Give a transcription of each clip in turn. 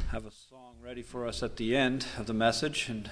have a song ready for us at the end of the message, and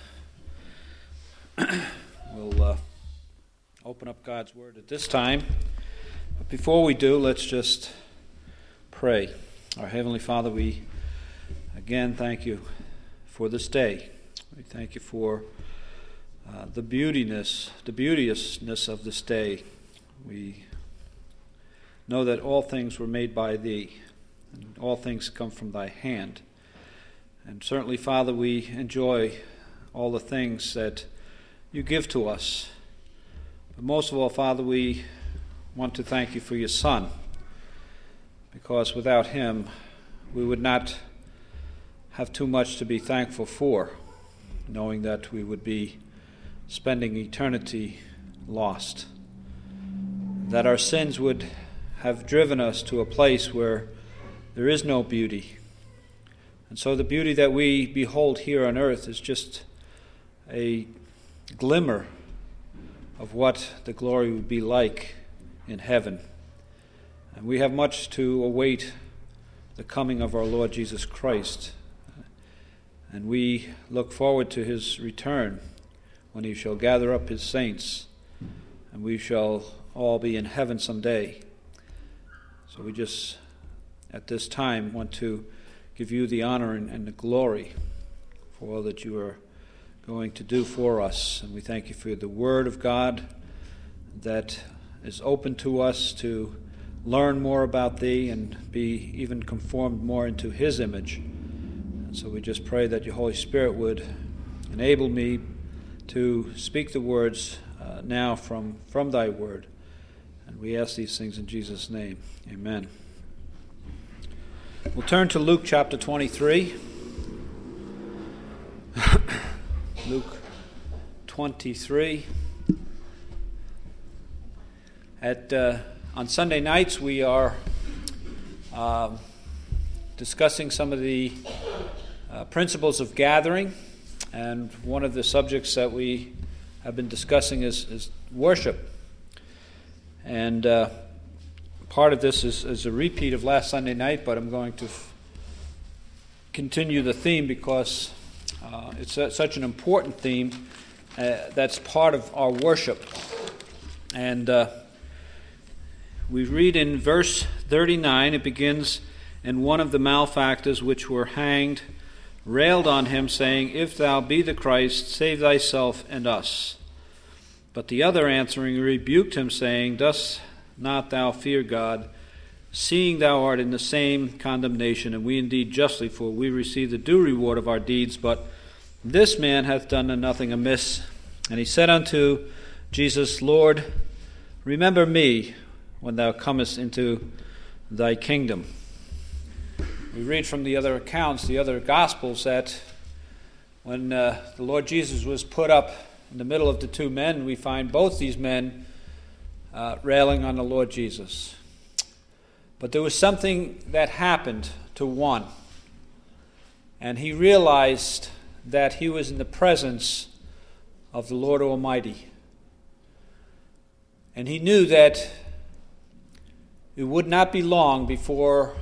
we'll open up God's Word at this time. But before we do, let's just pray. Our Heavenly Father, we again thank you for this day. We thank you for the beauteousness of this day. We know that all things were made by Thee, and all things come from Thy hand. And certainly, Father, we enjoy all the things that you give to us. But most of all, Father, we want to thank you for your Son, because without him, we would not have too much to be thankful for, knowing that we would be spending eternity lost, that our sins would have driven us to a place where there is no beauty. And so the beauty that we behold here on earth is just a glimmer of what the glory would be like in heaven. And we have much to await the coming of our Lord Jesus Christ. And we look forward to his return, when he shall gather up his saints, and we shall all be in heaven someday. So we just, at this time, want to give you the honor and the glory for all that you are going to do for us. And we thank you for the Word of God that is open to us to learn more about Thee and be even conformed more into His image. And so we just pray that your Holy Spirit would enable me to speak the words now from Thy Word. And we ask these things in Jesus' name. Amen. We'll turn to Luke chapter 23. Luke 23. On Sunday nights, we are discussing some of the principles of gathering, and one of the subjects that we have been discussing is worship. And part of this is a repeat of last Sunday night, but I'm going to continue the theme because it's such an important theme that's part of our worship. And we read in verse 39, it begins, "And one of the malefactors which were hanged railed on him, saying, If thou be the Christ, save thyself and us. But the other answering rebuked him, saying, Dost not thou fear God, seeing thou art in the same condemnation, and we indeed justly, for we receive the due reward of our deeds, but this man hath done nothing amiss. And he said unto Jesus, Lord, remember me when thou comest into thy kingdom." We read from the other accounts, the other Gospels, that when the Lord Jesus was put up in the middle of the two men, we find both these men railing on the Lord Jesus. But there was something that happened to one, and he realized that he was in the presence of the Lord Almighty. And he knew that it would not be long before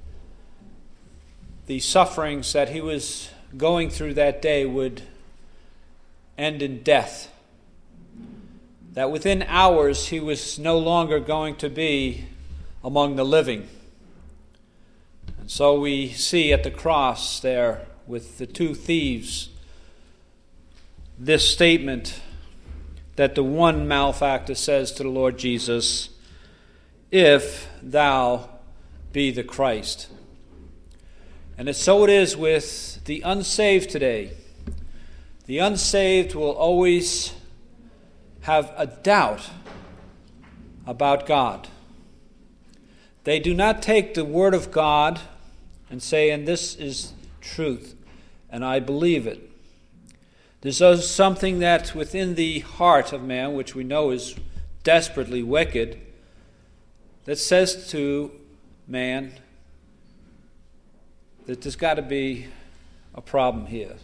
the sufferings that he was going through that day would end in death. That within hours he was no longer going to be among the living. And so we see at the cross there with the two thieves this statement that the one malefactor says to the Lord Jesus, "If thou be the Christ." And so it is with the unsaved today. The unsaved will always have a doubt about God. They do not take the Word of God and say, and this is truth, and I believe it. There's something that within the heart of man, which we know is desperately wicked, that says to man that there's got to be a problem here.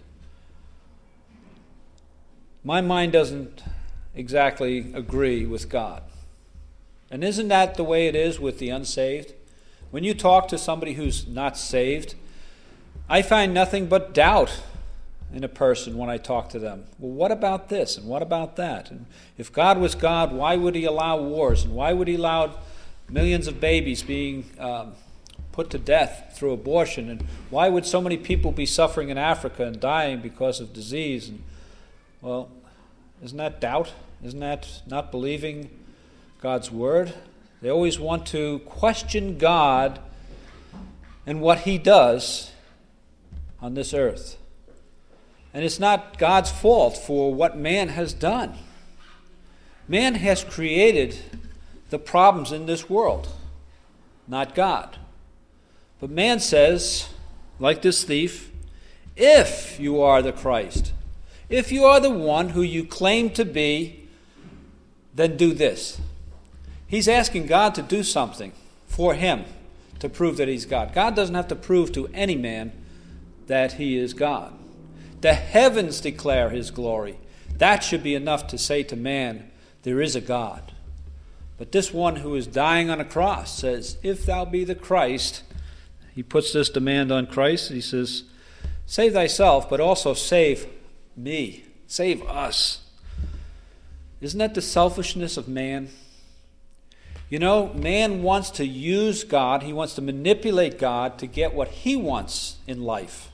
My mind doesn't exactly agree with God. And isn't that the way it is with the unsaved? When you talk to somebody who's not saved, I find nothing but doubt in a person when I talk to them. Well, what about this and what about that? And if God was God, why would he allow wars? And why would he allow millions of babies being put to death through abortion? And why would so many people be suffering in Africa and dying because of disease? And, well, isn't that doubt? Isn't that not believing God's word? They always want to question God and what he does on this earth. And it's not God's fault for what man has done. Man has created the problems in this world, not God. But man says, like this thief, if you are the Christ, if you are the one who you claim to be, then do this. He's asking God to do something for him to prove that he's God. God doesn't have to prove to any man that he is God. The heavens declare his glory. That should be enough to say to man, there is a God. But this one who is dying on a cross says, if thou be the Christ, he puts this demand on Christ. He says, save thyself, but also save me. Save us. Isn't that the selfishness of man? You know, man wants to use God. He wants to manipulate God to get what he wants in life.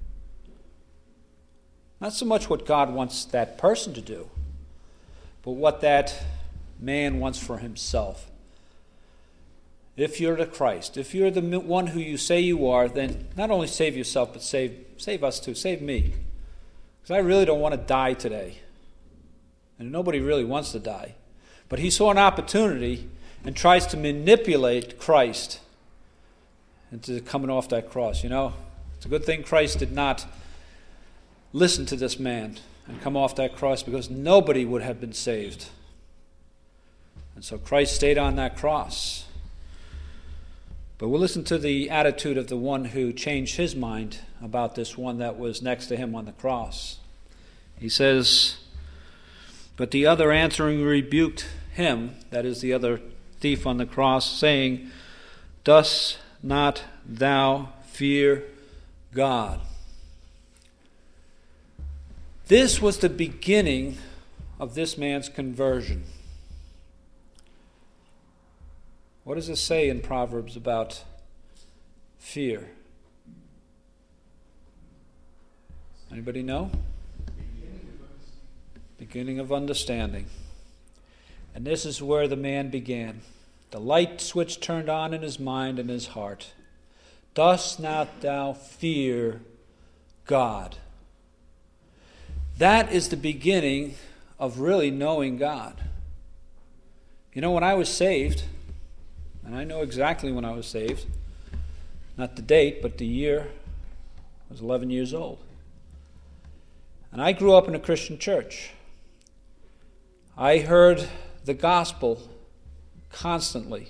Not so much what God wants that person to do, but what that man wants for himself. If you're the Christ, if you're the one who you say you are, then not only save yourself, but save us too. Save me. Because I really don't want to die today. And nobody really wants to die. But he saw an opportunity and tries to manipulate Christ into coming off that cross. You know, it's a good thing Christ did not listen to this man and come off that cross, because nobody would have been saved. And so Christ stayed on that cross. But we'll listen to the attitude of the one who changed his mind about this one that was next to him on the cross. He says, but the other answering rebuked him, that is the other thief on the cross, saying, dost not thou fear God? This was the beginning of this man's conversion. What does it say in Proverbs about fear? Anybody know? Beginning of understanding. And this is where the man began. The light switch turned on in his mind and his heart. Dost not thou fear God? That is the beginning of really knowing God. You know, when I was saved, and I know exactly when I was saved, not the date, but the year, I was 11 years old. And I grew up in a Christian church. I heard the gospel constantly.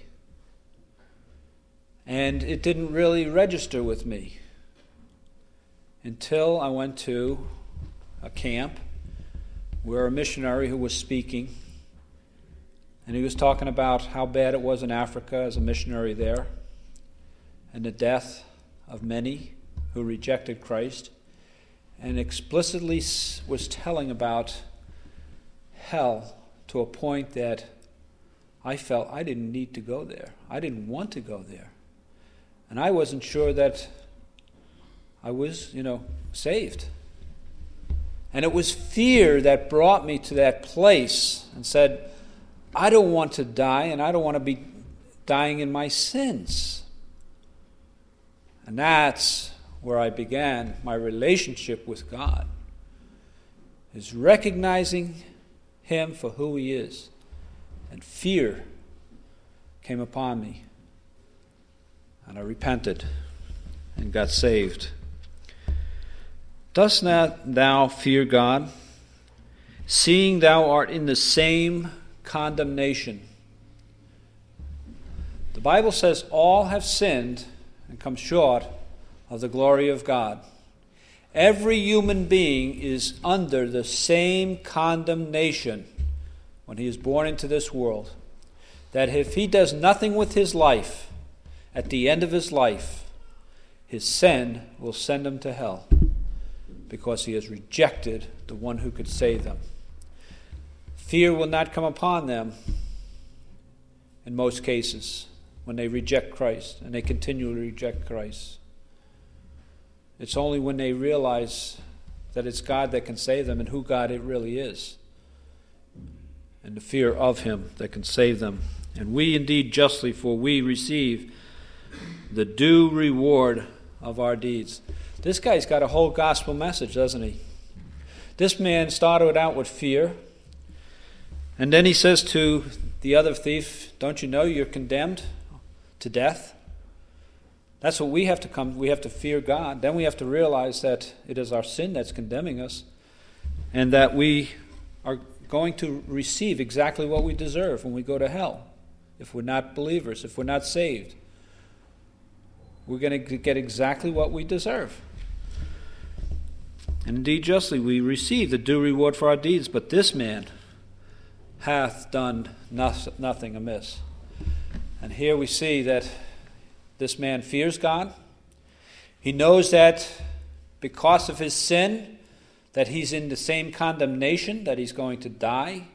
And it didn't really register with me until I went to a camp where a missionary who was speaking, and he was talking about how bad it was in Africa as a missionary there, and the death of many who rejected Christ, and explicitly was telling about hell to a point that I felt I didn't need to go there. I didn't want to go there. And I wasn't sure that I was, saved. And it was fear that brought me to that place and said, I don't want to die, and I don't want to be dying in my sins. And that's where I began my relationship with God, is recognizing him for who he is. And fear came upon me. And I repented and got saved. Dost not thou fear God, seeing thou art in the same condemnation? The Bible says all have sinned and come short of the glory of God. Every human being is under the same condemnation when he is born into this world, that if he does nothing with his life, at the end of his life, his sin will send him to hell because he has rejected the one who could save them. Fear will not come upon them in most cases when they reject Christ, and they continually reject Christ. It's only when they realize that it's God that can save them and who God it really is, and the fear of him that can save them. And we indeed justly, for we receive the due reward of our deeds. This guy's got a whole gospel message, doesn't he? This man started out with fear, and then he says to the other thief, don't you know you're condemned to death? That's what we have to come. We have to fear God. Then we have to realize that it is our sin that's condemning us, and that we are going to receive exactly what we deserve when we go to hell. If we're not believers, if we're not saved, we're going to get exactly what we deserve. And indeed justly we receive the due reward for our deeds, but this man hath done nothing amiss. And here we see that this man fears God. He knows that because of his sin, that he's in the same condemnation, that he's going to die,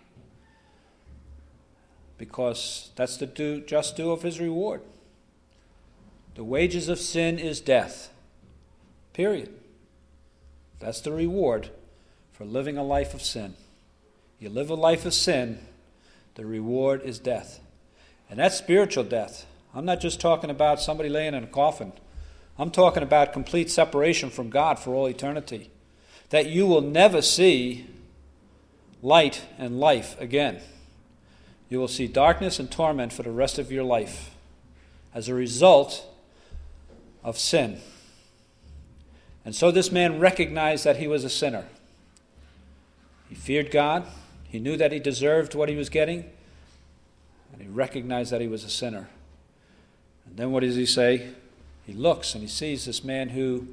because that's the just due of his reward. The wages of sin is death. Period. That's the reward for living a life of sin. You live a life of sin, the reward is death. And that's spiritual death. I'm not just talking about somebody laying in a coffin. I'm talking about complete separation from God for all eternity. That you will never see light and life again. You will see darkness and torment for the rest of your life as a result of sin. And so this man recognized that he was a sinner. He feared God. He knew that he deserved what he was getting. And he recognized that he was a sinner. And then what does he say? He looks and he sees this man who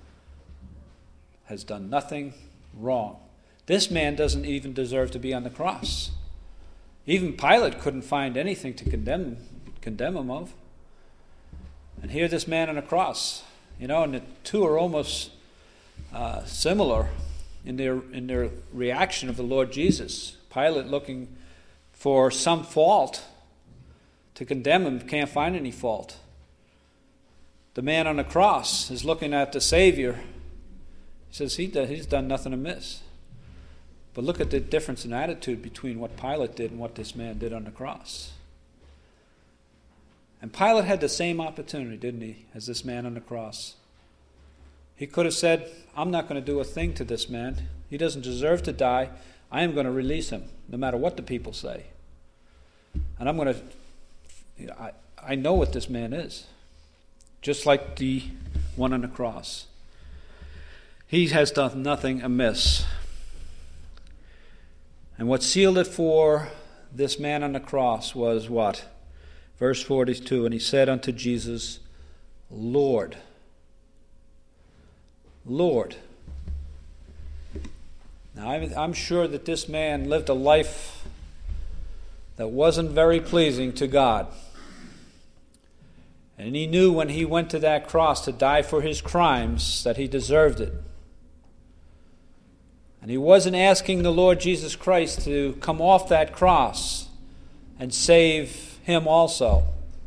has done nothing wrong. This man doesn't even deserve to be on the cross. Even Pilate couldn't find anything to condemn him of. And here this man on a cross, and the two are almost similar in their reaction of the Lord Jesus. Pilate looking for some fault to condemn him, can't find any fault. The man on the cross is looking at the Savior. He says he's done nothing amiss. But look at the difference in attitude between what Pilate did and what this man did on the cross. And Pilate had the same opportunity, didn't he, as this man on the cross. He could have said, I'm not going to do a thing to this man. He doesn't deserve to die. I am going to release him, no matter what the people say. And I'm going to, I know what this man is. Just like the one on the cross. He has done nothing amiss. And what sealed it for this man on the cross was what? Verse 42, and he said unto Jesus, Lord. Lord. Now, I'm sure that this man lived a life that wasn't very pleasing to God. And he knew when he went to that cross to die for his crimes that he deserved it. And he wasn't asking the Lord Jesus Christ to come off that cross and save him also.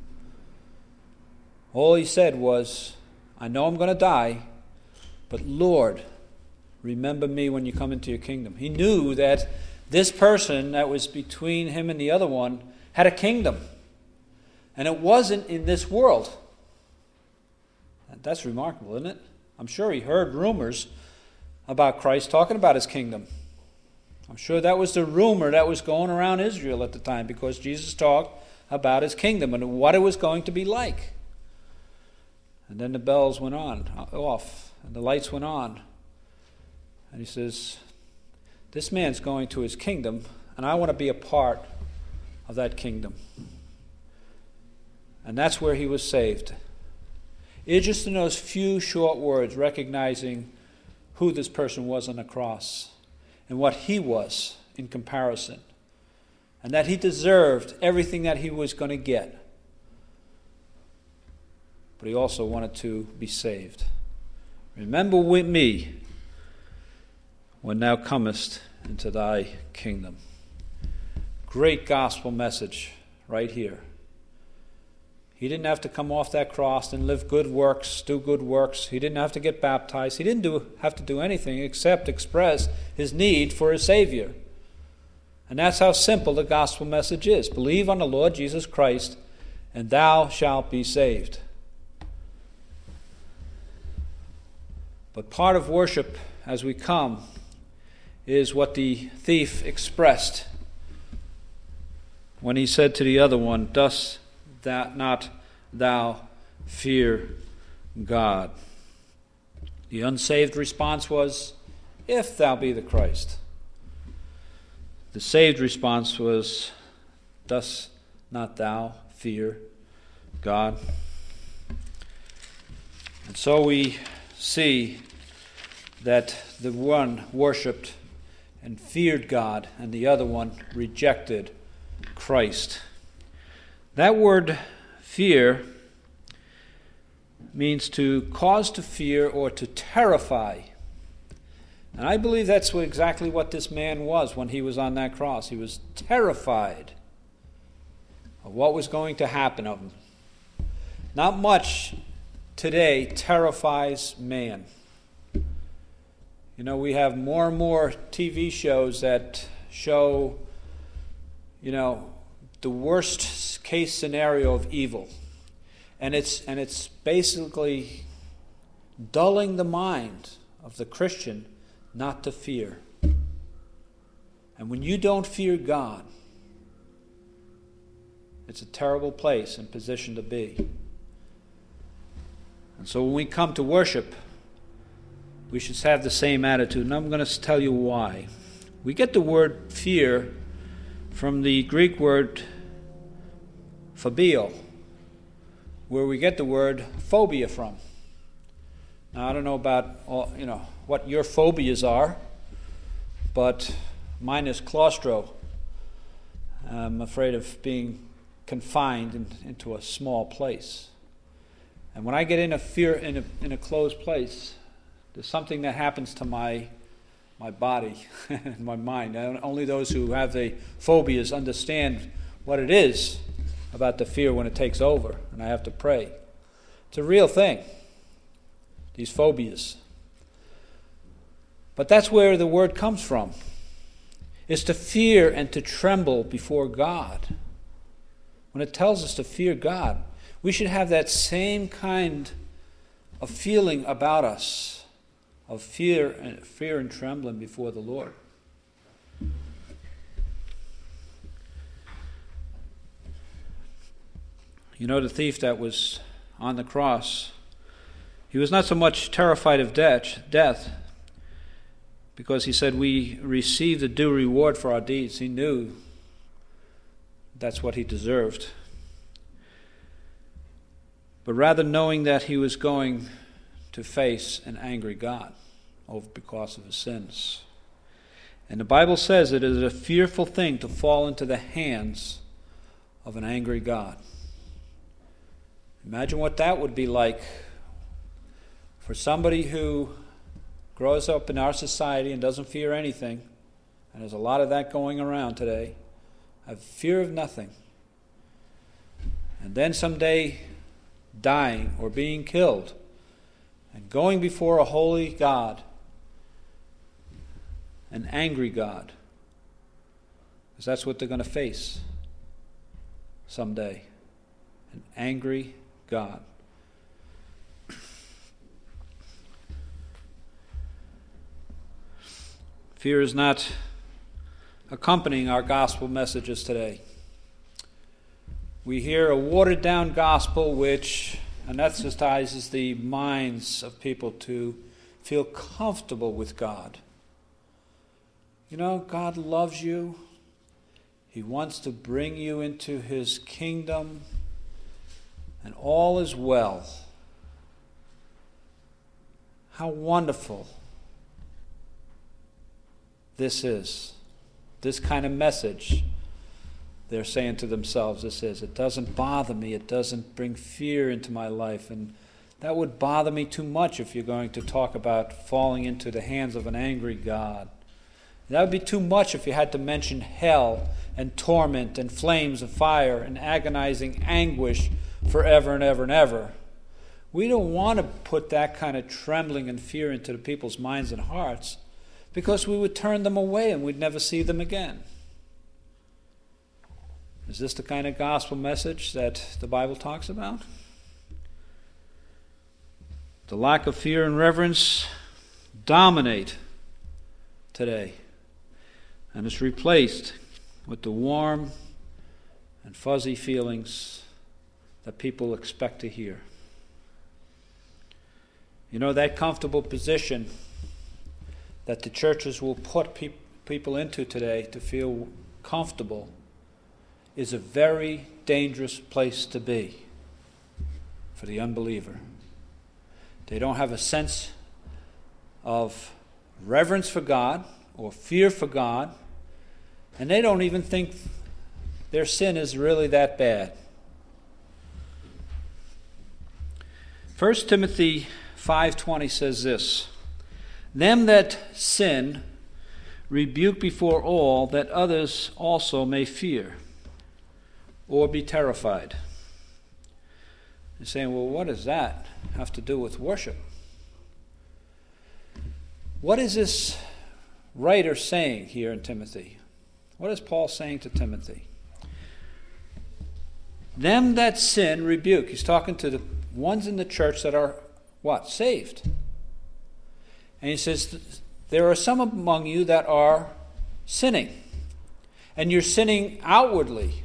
All he said was, I know I'm going to die, but Lord, remember me when you come into your kingdom. He knew that this person that was between him and the other one had a kingdom. And it wasn't in this world. That's remarkable, isn't it? I'm sure he heard rumors about Christ talking about his kingdom. I'm sure that was the rumor that was going around Israel at the time, because Jesus talked about his kingdom and what it was going to be like. And then the bells went off, and the lights went on. And he says, this man's going to his kingdom, and I want to be a part of that kingdom. And that's where he was saved. It's just in those few short words, recognizing who this person was on the cross and what he was in comparison, and that he deserved everything that he was going to get. but he also wanted to be saved. Remember with me when thou comest into thy kingdom. Great gospel message right here. He didn't have to come off that cross and live good works, do good works. He didn't have to get baptized. He didn't have to do anything except express his need for a Savior. And that's how simple the gospel message is. Believe on the Lord Jesus Christ, and thou shalt be saved. But part of worship as we come is what the thief expressed when he said to the other one, dost not thou fear God? The unsaved response was, if thou be the Christ. The saved response was, dost not thou fear God? And so we see that the one worshipped and feared God, and the other one rejected Christ. That word fear means to cause to fear or to terrify. And I believe that's exactly what this man was when he was on that cross. He was terrified of what was going to happen of him. Not much today terrifies man. You know, we have more and more TV shows that show, the worst case scenario of evil. And it's basically dulling the mind of the Christian not to fear. And when you don't fear God, it's a terrible place and position to be. And so when we come to worship, we should have the same attitude. And I'm going to tell you why. We get the word fear from the Greek word phobeo, where we get the word phobia from. Now, I don't know about what your phobias are, but mine is claustro. I'm afraid of being confined into a small place. And when I get in a fear in a closed place, there's something that happens to my body and my mind. Only those who have the phobias understand what it is about the fear when it takes over, and I have to pray. It's a real thing, these phobias. But that's where the word comes from, is to fear and to tremble before God. When it tells us to fear God, we should have that same kind of feeling about us, of fear and trembling before the Lord. The thief that was on the cross, he was not so much terrified of death, because he said we received a due reward for our deeds. He knew that's what he deserved. But rather knowing that he was going to face an angry God because of his sins. And the Bible says it is a fearful thing to fall into the hands of an angry God. Imagine what that would be like for somebody who grows up in our society and doesn't fear anything, and there's a lot of that going around today, have fear of nothing, and then someday dying or being killed and going before a holy God, an angry God, because that's what they're going to face someday, an angry God. Fear is not accompanying our gospel messages today. We hear a watered-down gospel which anesthetizes the minds of people to feel comfortable with God. God loves you. He wants to bring you into His kingdom, and all is well. How wonderful this is, this kind of message they're saying to themselves, this is, it doesn't bother me, it doesn't bring fear into my life, and that would bother me too much if you're going to talk about falling into the hands of an angry God. That would be too much if you had to mention hell and torment and flames of fire and agonizing anguish forever and ever and ever. We don't want to put that kind of trembling and fear into the people's minds and hearts, because we would turn them away and we'd never see them again. Is this the kind of gospel message that the Bible talks about? The lack of fear and reverence dominate today, and it's replaced with the warm and fuzzy feelings that people expect to hear. You know, that comfortable position that the churches will put people into today to feel comfortable is a very dangerous place to be for the unbeliever. They don't have a sense of reverence for God or fear for God, and they don't even think their sin is really that bad. 1 Timothy 5:20 says this, "Them that sin rebuke before all, that others also may fear or be terrified." You're saying, well, what does that have to do with worship? What is this writer saying here in Timothy? What is Paul saying to Timothy? Them that sin rebuke. He's talking to the ones in the church that are what? Saved. And he says, there are some among you that are sinning. And you're sinning outwardly.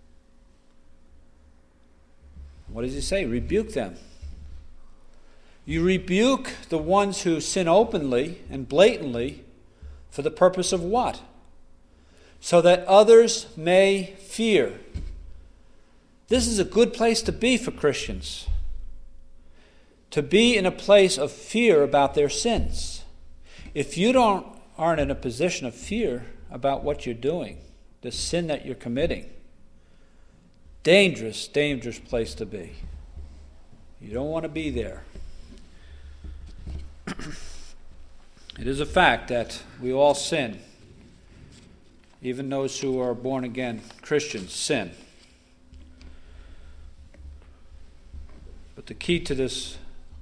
What does he say? Rebuke them. You rebuke the ones who sin openly and blatantly for the purpose of what? So that others may fear. This is a good place to be for Christians. To be in a place of fear about their sins. If you aren't in a position of fear about what you're doing, the sin that you're committing, dangerous, dangerous place to be. You don't want to be there. It is a fact that we all sin. Even those who are born again Christians sin. But the key to this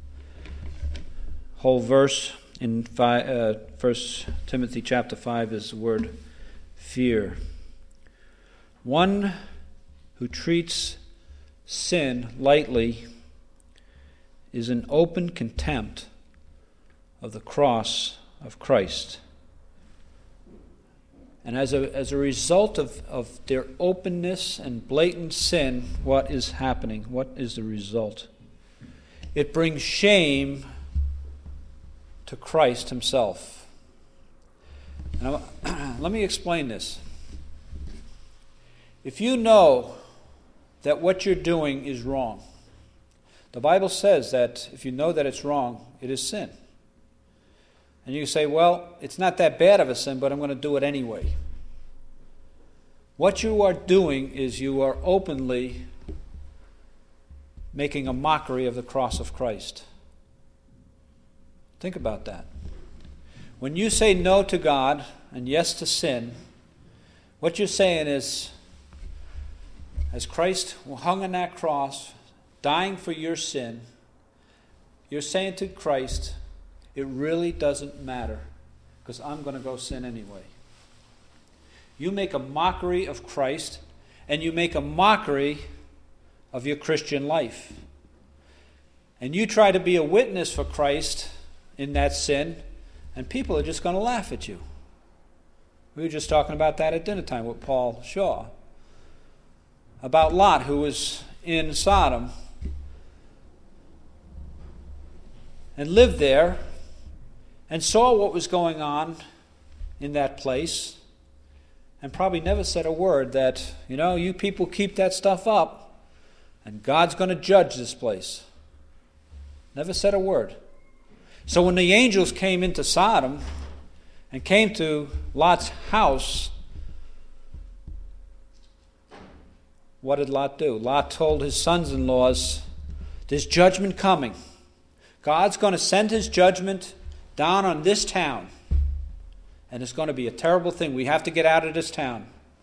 whole verse in 1 Timothy chapter 5 is the word fear. One who treats sin lightly is an open contempt of the cross of Christ. And as a result of their openness and blatant sin, what is happening? What is the result? It brings shame to Christ himself. Now, let me explain this. If you know that what you're doing is wrong, the Bible says that if you know that it's wrong, it is sin. And you say, well, it's not that bad of a sin, but I'm going to do it anyway. What you are doing is you are openly making a mockery of the cross of Christ. Think about that. When you say no to God and yes to sin, what you're saying is, as Christ hung on that cross, dying for your sin, you're saying to Christ, it really doesn't matter, because I'm going to go sin anyway. You make a mockery of Christ, and you make a mockery of your Christian life. And you try to be a witness for Christ in that sin, and people are just going to laugh at you. We were just talking about that at dinner time with Paul Shaw, about Lot, who was in Sodom and lived there and saw what was going on in that place and probably never said a word that, you people keep that stuff up and God's going to judge this place. Never said a word. So when the angels came into Sodom and came to Lot's house, what did Lot do? Lot told his sons-in-laws, there's judgment coming. God's going to send his judgment down on this town. And it's going to be a terrible thing. We have to get out of this town.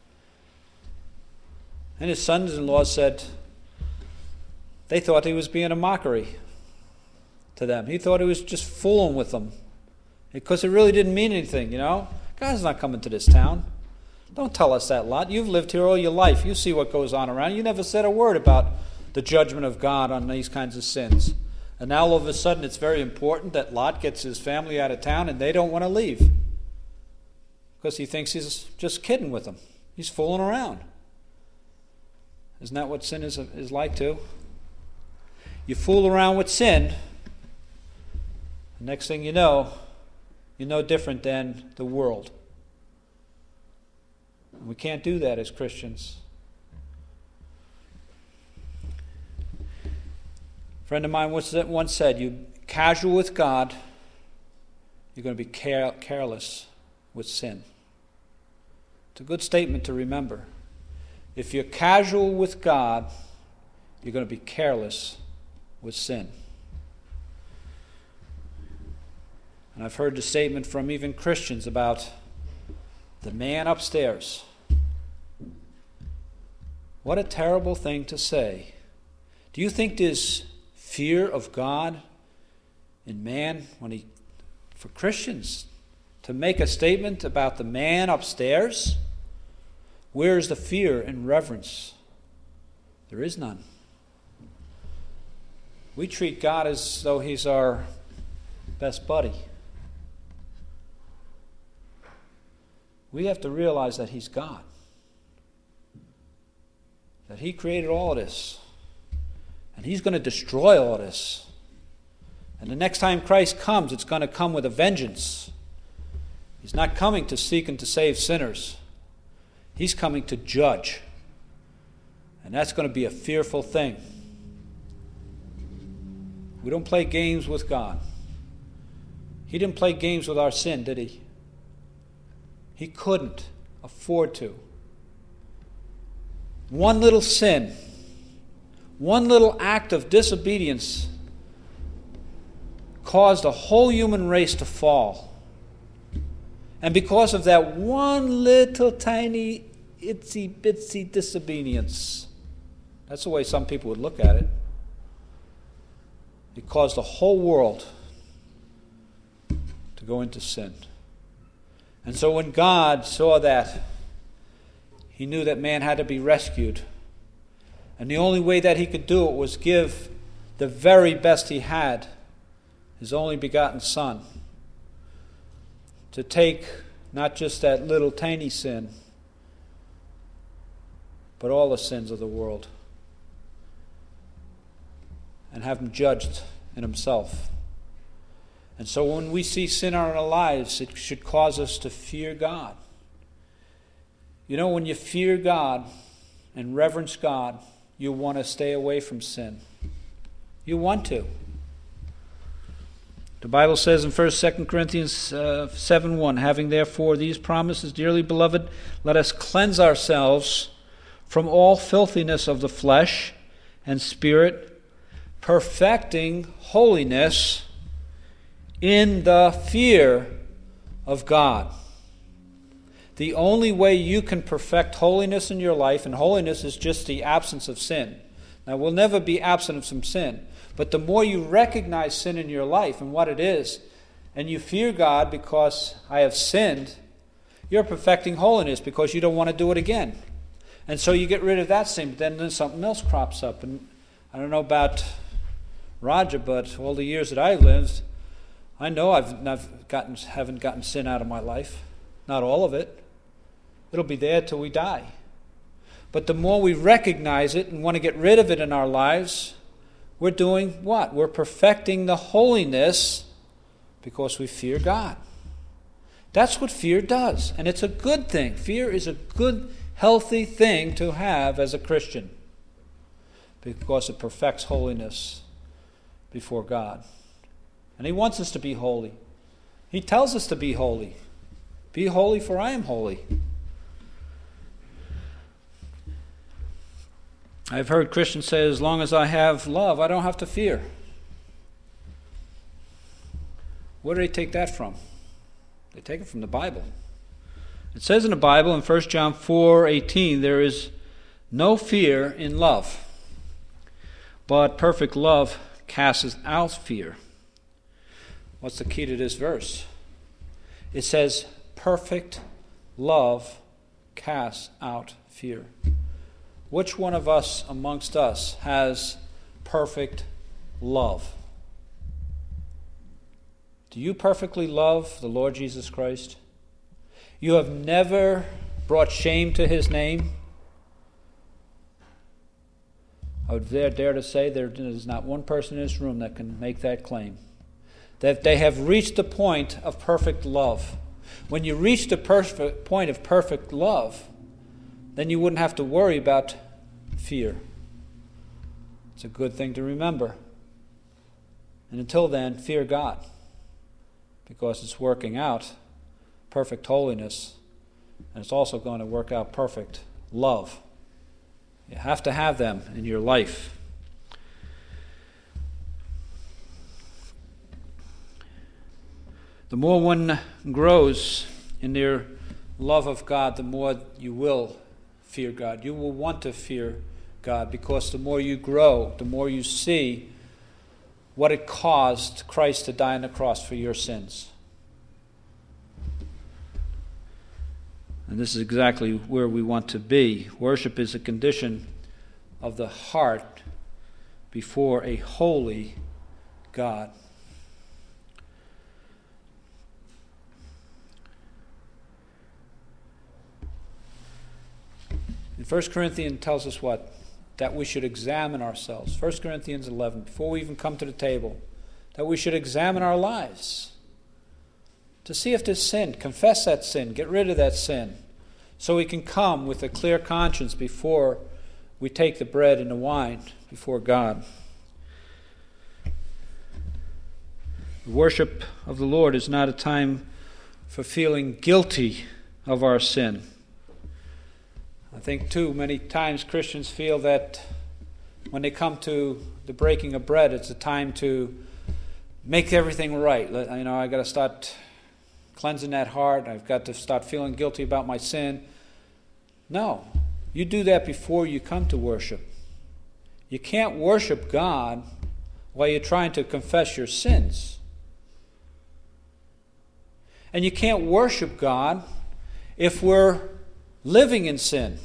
And his sons-in-law said, they thought he was being a mockery to them. He thought he was just fooling with them. Because it really didn't mean anything, God's not coming to this town. Don't tell us that, Lot. You've lived here all your life. You see what goes on around. You never said a word about the judgment of God on these kinds of sins. And now all of a sudden it's very important that Lot gets his family out of town and they don't want to leave. Because he thinks he's just kidding with them. He's fooling around. Isn't that what sin is like too? You fool around with sin, the next thing you know, you're no different than the world. And we can't do that as Christians. A friend of mine once said, you casual with God, you're going to be careless with sin. It's a good statement to remember. If you're casual with God, you're going to be careless with sin. And I've heard the statement from even Christians about the man upstairs. What a terrible thing to say. Do you think there's fear of God in man for Christians to make a statement about the man upstairs? Where is the fear and reverence? There is none. We treat God as though he's our best buddy. We have to realize that he's God. That he created all of this. And he's going to destroy all this. And the next time Christ comes, it's going to come with a vengeance. He's not coming to seek and to save sinners. He's coming to judge. And that's going to be a fearful thing. We don't play games with God. He didn't play games with our sin, did he? He couldn't afford to. One little sin, one little act of disobedience caused a whole human race to fall. And because of that one little tiny itsy bitsy disobedience, that's the way some people would look at it, it caused the whole world to go into sin. And so when God saw that, he knew that man had to be rescued. And the only way that he could do it was give the very best he had, his only begotten Son, to take not just that little tiny sin, but all the sins of the world, and have him judged in himself. And so when we see sin in our lives, it should cause us to fear God. When you fear God and reverence God, you want to stay away from sin. You want to. The Bible says in 2 Corinthians 7:1, having therefore these promises, dearly beloved, let us cleanse ourselves from all filthiness of the flesh and spirit, perfecting holiness in the fear of God. The only way you can perfect holiness in your life, and holiness is just the absence of sin. Now, we'll never be absent from sin, but the more you recognize sin in your life and what it is, and you fear God because I have sinned, you're perfecting holiness because you don't want to do it again. And so you get rid of that sin, but then something else crops up. And I don't know about Roger, but all the years that I've lived, I know I haven't gotten sin out of my life. Not all of it. It'll be there till we die. But the more we recognize it and want to get rid of it in our lives, we're doing what? We're perfecting the holiness because we fear God. That's what fear does. And it's a good thing. Fear is a good, healthy thing to have as a Christian because it perfects holiness before God. And he wants us to be holy. He tells us to be holy. Be holy, for I am holy. I've heard Christians say, as long as I have love, I don't have to fear. Where do they take that from? They take it from the Bible. It says in the Bible, in 1 John 4:18, there is no fear in love, but perfect love casts out fear. What's the key to this verse? It says, perfect love casts out fear. Which one of us amongst us has perfect love? Do you perfectly love the Lord Jesus Christ? You have never brought shame to his name? I would dare to say there is not one person in this room that can make that claim. That they have reached the point of perfect love. When you reach the point of perfect love, then you wouldn't have to worry about fear. It's a good thing to remember. And until then, fear God, because it's working out perfect holiness, and it's also going to work out perfect love. You have to have them in your life. The more one grows in their love of God, the more you will fear God. You will want to fear God, because the more you grow, the more you see what it caused Christ to die on the cross for your sins. And this is exactly where we want to be. Worship is a condition of the heart before a holy God. In 1 Corinthians tells us what? That we should examine ourselves. 1 Corinthians 11, before we even come to the table, that we should examine our lives to see if there's sin, confess that sin, get rid of that sin, so we can come with a clear conscience before we take the bread and the wine before God. The worship of the Lord is not a time for feeling guilty of our sin. I think, too, many times Christians feel that when they come to the breaking of bread, it's a time to make everything right. I got to start cleansing that heart. I've got to start feeling guilty about my sin. No, you do that before you come to worship. You can't worship God while you're trying to confess your sins. And you can't worship God if we're living in sin.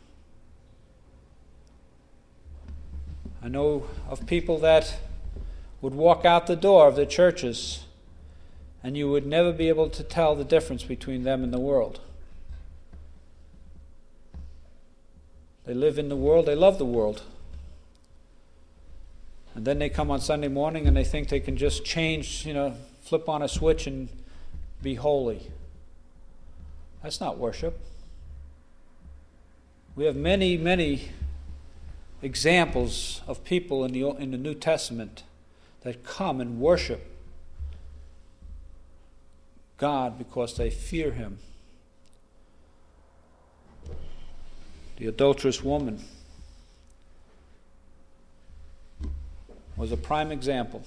I know of people that would walk out the door of the churches and you would never be able to tell the difference between them and the world. They live in the world, they love the world. And then they come on Sunday morning and they think they can just change, flip on a switch and be holy. That's not worship. We have many, many examples of people in the New Testament that come and worship God because they fear Him. The adulterous woman was a prime example.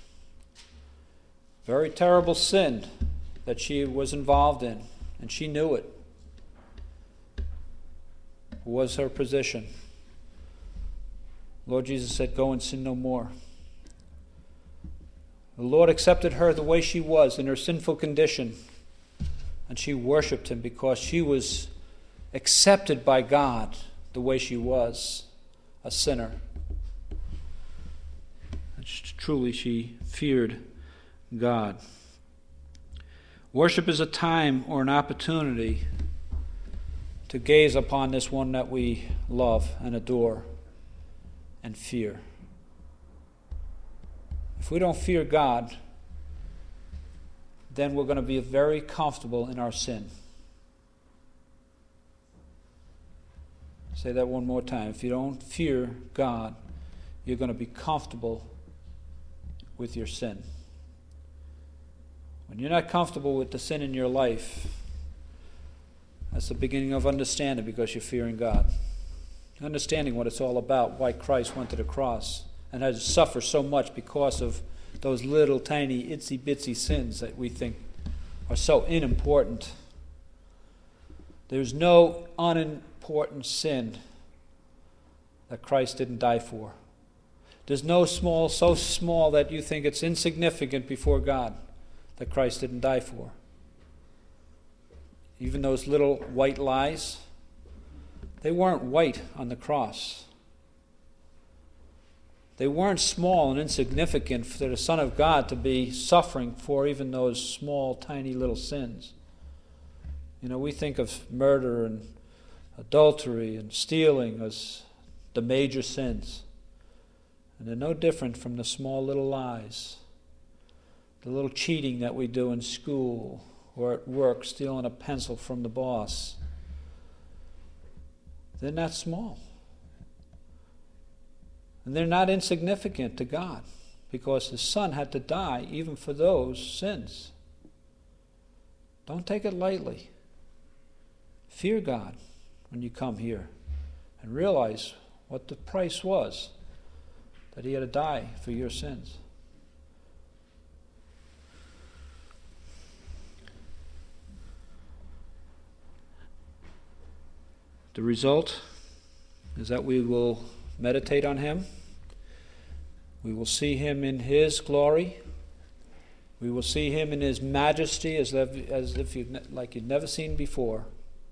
Very terrible sin that she was involved in, and she knew it. Was her position. Lord Jesus said, "Go and sin no more." The Lord accepted her the way she was in her sinful condition, and she worshiped Him because she was accepted by God the way she was, a sinner. And truly she feared God. Worship is a time or an opportunity to gaze upon this one that we love and adore and fear. If we don't fear God, then we're going to be very comfortable in our sin. Say that one more time. If you don't fear God, you're going to be comfortable with your sin. When you're not comfortable with the sin in your life, that's the beginning of understanding, because you're fearing God. understanding what it's all about, why Christ went to the cross and had to suffer so much because of those little tiny itsy-bitsy sins that we think are so unimportant. There's no unimportant sin that Christ didn't die for. There's no so small that you think it's insignificant before God that Christ didn't die for. Even those little white lies, they weren't white on the cross. They weren't small and insignificant for the Son of God to be suffering for even those small, tiny little sins. You know, we think of murder and adultery and stealing as the major sins. And they're no different from the small little lies, the little cheating that we do in school or at work, stealing a pencil from the boss. They're not small. And they're not insignificant to God, because His Son had to die even for those sins. Don't take it lightly. Fear God when you come here and realize what the price was that He had to die for your sins. The result is that we will meditate on Him. We will see Him in His glory. We will see Him in His majesty as if you'd never seen before.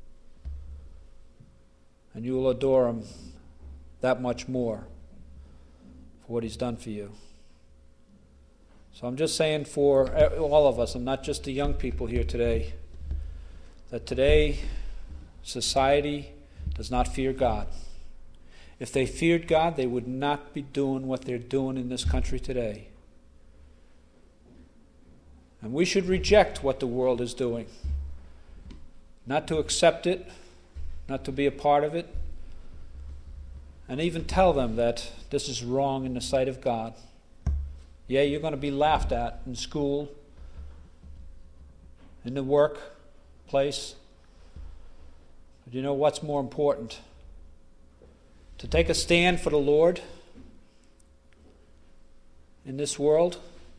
And you will adore Him that much more for what He's done for you. So I'm just saying for all of us, I'm not just the young people here today, that today society does not fear God. If they feared God, they would not be doing what they're doing in this country today. And we should reject what the world is doing. Not to accept it, not to be a part of it, and even tell them that this is wrong in the sight of God. Yeah, you're going to be laughed at in school, in the workplace. But you know what's more important? To take a stand for the Lord in this world,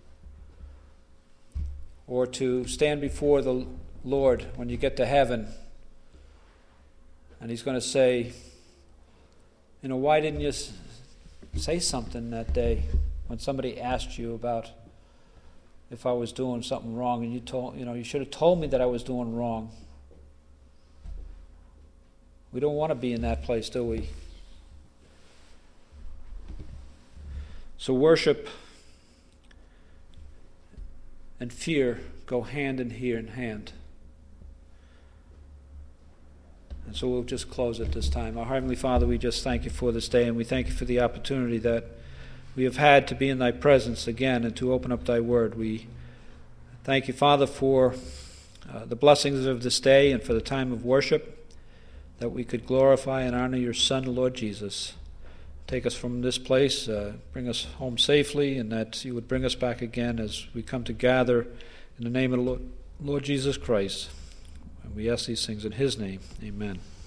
or to stand before the Lord when you get to heaven and He's going to say, you know, why didn't you say something that day when somebody asked you about if I was doing something wrong, and you should have told me that I was doing wrong. We don't want to be in that place, do we? So worship and fear go hand in hand. And so we'll just close at this time. Our Heavenly Father, we just thank You for this day, and we thank You for the opportunity that we have had to be in Thy presence again and to open up Thy Word. We thank You, Father, for the blessings of this day and for the time of worship, that we could glorify and honor Your Son, the Lord Jesus. Take us from this place, bring us home safely, and that You would bring us back again as we come to gather in the name of the Lord Jesus Christ. And we ask these things in His name. Amen.